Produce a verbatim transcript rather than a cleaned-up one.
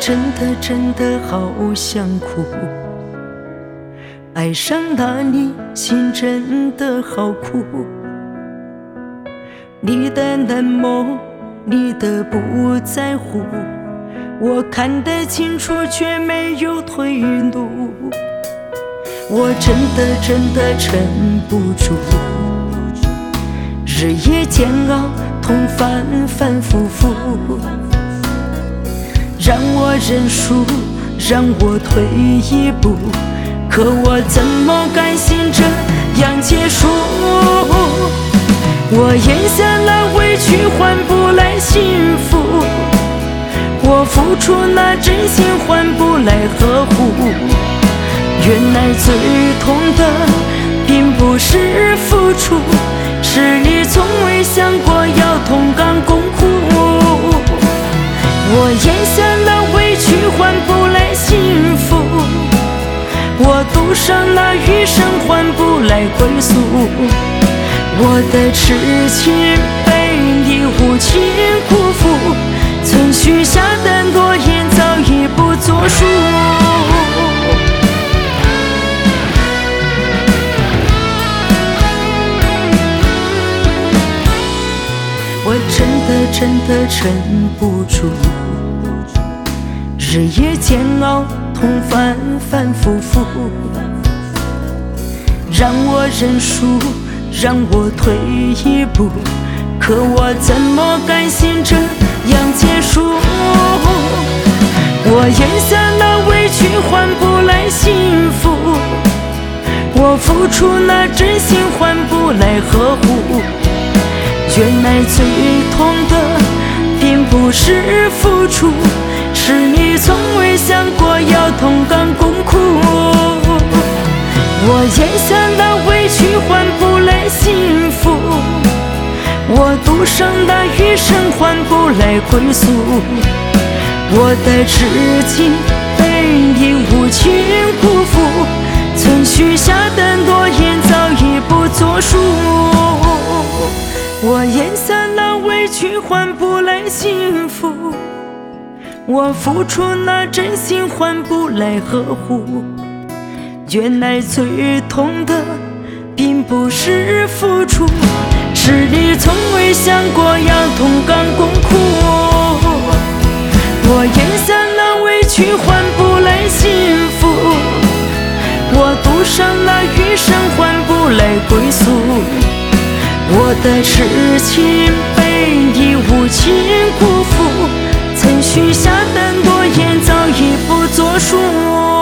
真的真的好想哭，爱上了你心真的好苦，你的冷漠，你的不在乎，我看得清楚却没有退路，我真的真的撑不住，日夜煎熬，痛反反复复，让我认输，让我退一步，可我怎么甘心这样结束？我咽下了委屈，换不来幸福，我付出了真心，换不来呵护。原来最痛的并不是付出，是你从未想过要同甘共苦。我咽下了委屈，换不来幸福，我赌上了余生，换不来归宿。我的痴情被你无情辜负，曾许下的诺言早已不作数。我真的真的撑不住，日夜煎熬，痛反反复复，让我认输，让我退一步，可我怎么甘心这样结束？我咽下了委屈，换不来幸福，我付出了真心，换不来呵护。原来最痛的并不是付出，是你从未想过要同甘共苦。我咽下了委屈，换不来幸福，我赌上了余生，换不来归宿。我的痴情被你无情辜负，曾许下的诺言早已不作数。我咽下了委屈，换不来幸福，我付出了真心，换不来呵护。原来最痛的并不是付出，是你从未想过要同甘共苦。我咽下了委屈，换不来幸福，我赌上了余生，换不来归宿。我的痴情被你无情辜负，曾许下的诺言早已不作数。